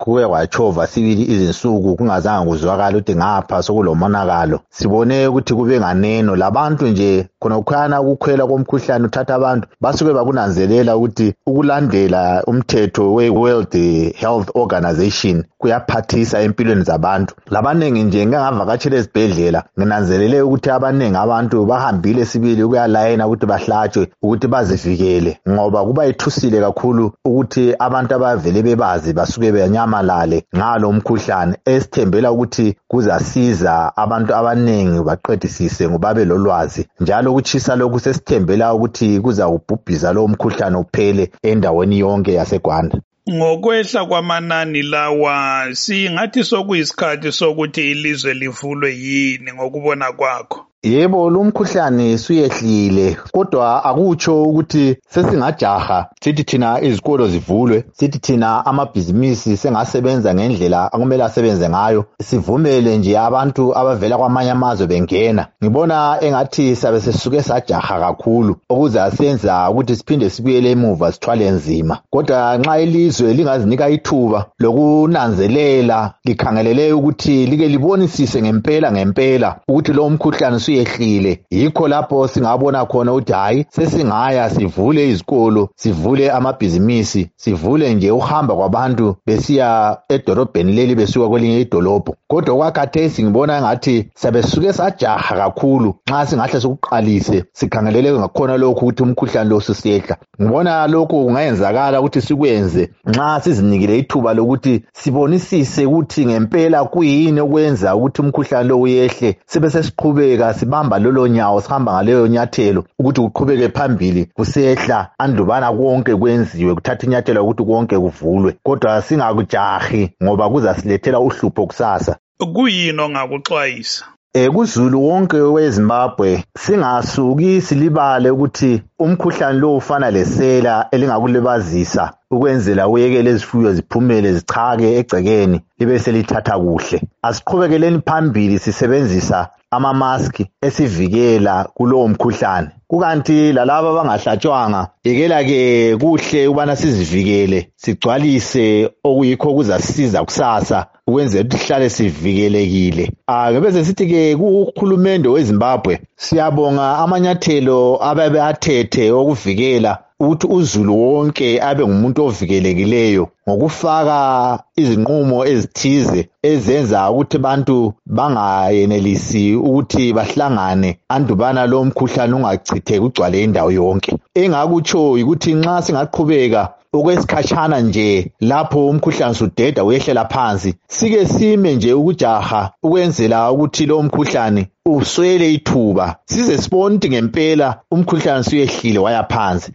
kuke kwatshova sibili izinsuku kungazange kuzwakala ukuthi ngapha sokulomonakalo. Sibone ukuthi kube nganeno labantu nje khonokhwana ukukhwela komkhuhlane uthatha abantu basuke bakunanzelela ukuthi ukulandela umthetho we-World Health Organization kuyaphathisa empilweni zabantu. Labanengi nje ngangavakatshela ezibhedlela nginanzelele ukuthi abanengi abantu bahambile sibili ukuyalayena ukuthi bahlatshwe ukuthi bazivikele ngoba kuba ithusile kakhulu ukuthi abantu abavele bebazi basuke benyamalale ngalo umkhuhlane esithembela ukuthi kuzasiza abantu abanengi baqedisise ngoba belolwazi njalo ukutshisa lokhu sesithembela ukuthi kuzawubhubhisa lo mkhuhlane uphele endaweni yonke yaseGwanda. Ngokwehla kwamanani lawa singathi sokuyisikhathi sokuthi ilizwe livulwe yini ngokubona kwakho? Yebo, lo mkhuhlane suyehlile kodwa akutsho ukuthi sesingajaha sithi thina izikolo zivulwe, sithi thina amabhizinisi sengasebenza ngendlela akumele asebenze ngayo, sivumele nje abantu abavela kwamanye amazwe bengena. Ngibona engathi sabe sesuke sajaha kakhulu okuzasenza ukuthi siphinde sibuyele emuva sithwale nzima. Kodwa nxa ilizwe lingazinika ithuba lokunanzelela likhangelele ukuthi like libonisise ngempela ukuthi lo mkhuhlane yehlile, yikho lapho singabona khona ukuthi hayi sesingaya sivule izikolo, sivule amabhizinisi, sivule nje uhamba kwabantu besiya edolobheni leli besuka kwelinye idolobho. Kodwa kwakhathesi ngibona ngathi sabesuke sajaha kakhulu nxa singahle sokuqalise sikhangelele ngakhona lokhu ukuthi umkhuhlane lo susiyehla. Ngibona lokhu kungayenzakala ukuthi sikwenze nxa sizinikile ithuba lokuthi sibonisise ukuthi ngempela kuyini okwenza ukuthi umkhuhlane lo uyehle, sibe sesiqhubeka sibamba lolo nyawo sihamba ngaleyo nyathelo ukuthi kuqhubeke phambili kusehla andubana konke kwenziwe kuthatha inyathelo ukuthi konke kuvulwe, kodwa singakujahi ngoba kuzasilethela uhlupho kusasa. Kuyini ongakuxwayisa? Kuzulu wonke weZimbabwe singasuki silibale ukuthi umkhuhlane lo ufana lesela elingakulibazisa ukwenzela uyekele izifuyo ziphumele zichake egcekeni libe selithatha kuhle. Asiqhubekeleni phambili sisebenzisa amamaski esivikela kulowo mkhuhlane. Kukanti lalabo abangahlatshwanga yekela ke kuhle ubana sizivikele sigcwalise okuyikho kuzasisiza kusasa ukwenzela ukuthi sihlale sivikelekile. Bese sithi ke kuhulumende weZimbabwe siyabonga amanyathelo ababe athethe okuvikela ukuthi uzulu wonke abe ngumuntu ovikelekileyo ngokufaka izinqumo ezithize ezenza ukuthi abantu bangayenelisi ukuthi bahlangane andubana lo mkhuhlane ungachitheki ugcwale indawo yonke. Engakutsho ukuthi nxa singaqhubeka okwesikhatshana nje lapho umkhuhlane sudeda uyehlela phansi, sike sime nje ukujaha ukwenzela ukuthi lo mkhuhlane uswele ithuba size sibone ukuthi ngempela umkhuhlane suyehlile waya phansi.